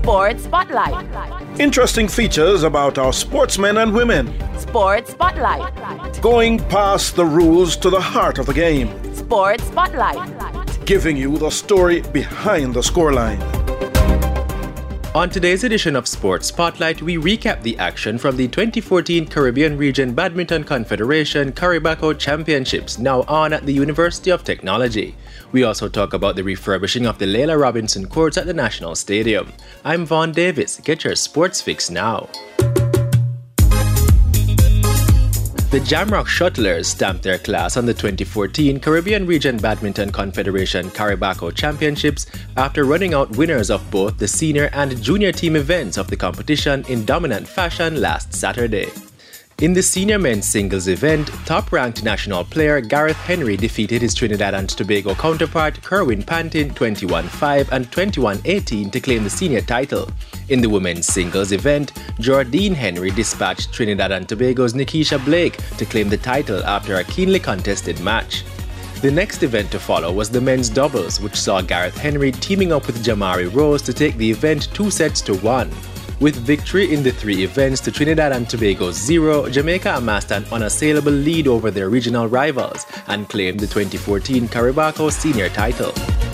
Sports Spotlight. Interesting features about our sportsmen and women. Sports Spotlight. Going past the rules to the heart of the game. Sports Spotlight. Giving you the story behind the scoreline. On today's edition of Sports Spotlight, we recap the action from the 2014 Caribbean Region Badminton Confederation Caribaco Championships, now on at the University of Technology. We also talk about the refurbishing of the Leila Robinson courts at the National Stadium. I'm Vaughn Davis. Get your sports fix now. The Jamrock Shuttlers stamped their class on the 2014 Caribbean Region Badminton Confederation Caribaco Championships after running out winners of both the senior and junior team events of the competition in dominant fashion last Saturday. In the senior men's singles event, top-ranked national player Gareth Henry defeated his Trinidad and Tobago counterpart Kerwin Pantin 21-5 and 21-18 to claim the senior title. In the women's singles event, Jordine Henry dispatched Trinidad and Tobago's Nikisha Blake to claim the title after a keenly contested match. The next event to follow was the men's doubles, which saw Gareth Henry teaming up with Jamari Rose to take the event 2-1. With victory in the three events to Trinidad and Tobago's 0, Jamaica amassed an unassailable lead over their regional rivals and claimed the 2014 Caribaco senior title.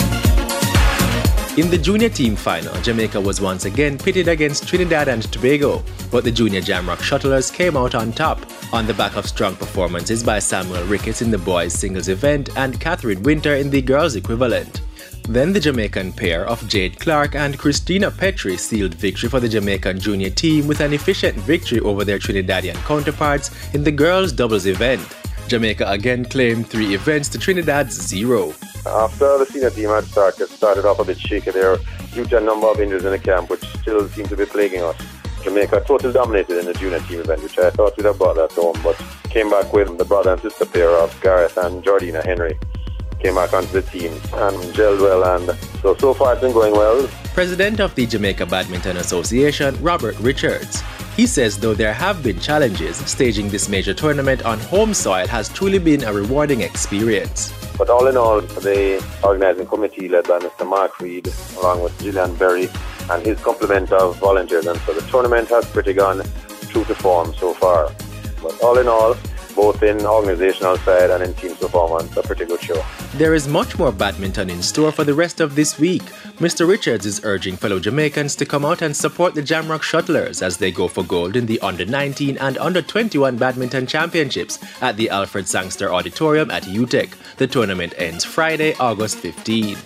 In the junior team final, Jamaica was once again pitted against Trinidad and Tobago, but the junior Jamrock Shuttlers came out on top on the back of strong performances by Samuel Ricketts in the boys' singles event and Catherine Winter in the girls' equivalent. Then the Jamaican pair of Jade Clark and Christina Petrie sealed victory for the Jamaican junior team with an efficient victory over their Trinidadian counterparts in the girls' doubles event. Jamaica again claimed 3 events to Trinidad's 0. After the senior team had started off a bit shaky there due to a number of injuries in the camp, which still seem to be plaguing us. Jamaica totally dominated in the junior team event, which I thought we'd have brought that home, but came back with the brother and sister pair of Gareth and Jordina Henry. Came back onto the team and gelled well, and so far it's been going well. President of the Jamaica Badminton Association, Robert Richards. He says though there have been challenges, staging this major tournament on home soil has truly been a rewarding experience. But all in all, the organising committee led by Mr. Mark Reed, along with Gillian Berry and his complement of volunteers, and so the tournament has pretty gone true to form so far. But all in all, both in organisational side and in team performance, a pretty good show. There is much more badminton in store for the rest of this week. Mr. Richards is urging fellow Jamaicans to come out and support the Jamrock Shuttlers as they go for gold in the Under-19 and Under-21 Badminton Championships at the Alfred Sangster Auditorium at UTEC. The tournament ends Friday, August 15.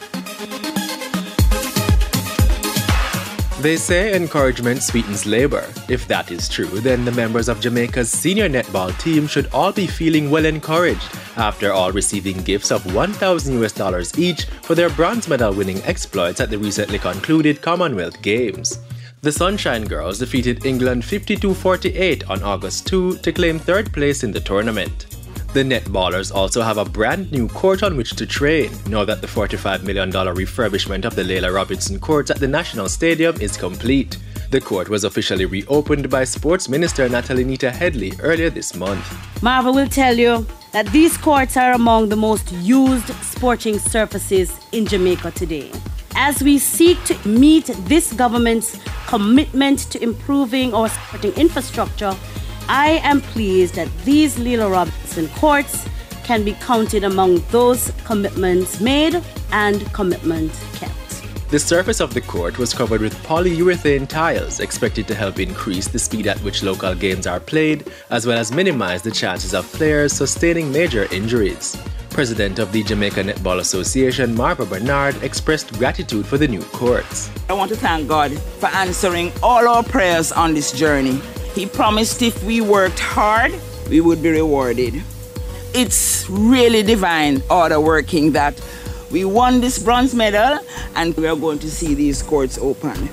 They say encouragement sweetens labor. If that is true, then the members of Jamaica's senior netball team should all be feeling well encouraged, after all receiving gifts of $1,000 each for their bronze medal winning exploits at the recently concluded Commonwealth Games. The Sunshine Girls defeated England 52-48 on August 2 to claim third place in the tournament. The netballers also have a brand new court on which to train, now that the $45 million refurbishment of the Leila Robinson courts at the National Stadium is complete. The court was officially reopened by Sports Minister Natalie Nita Headley earlier this month. Marva will tell you that these courts are among the most used sporting surfaces in Jamaica today. As we seek to meet this government's commitment to improving our sporting infrastructure, I am pleased that these Leila Robinson courts can be counted among those commitments made and commitment kept. The surface of the court was covered with polyurethane tiles, expected to help increase the speed at which local games are played, as well as minimize the chances of players sustaining major injuries. President of the Jamaica Netball Association, Marva Bernard, expressed gratitude for the new courts. I want to thank God for answering all our prayers on this journey. He promised if we worked hard, we would be rewarded. It's really divine order working that we won this bronze medal and we are going to see these courts open.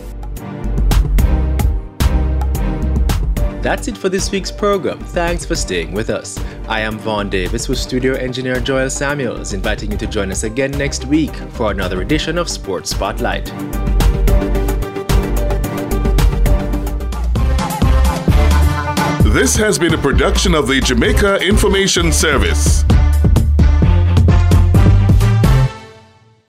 That's it for this week's program. Thanks for staying with us. I am Vaughn Davis with studio engineer Joel Samuels, inviting you to join us again next week for another edition of Sports Spotlight. This has been a production of the Jamaica Information Service.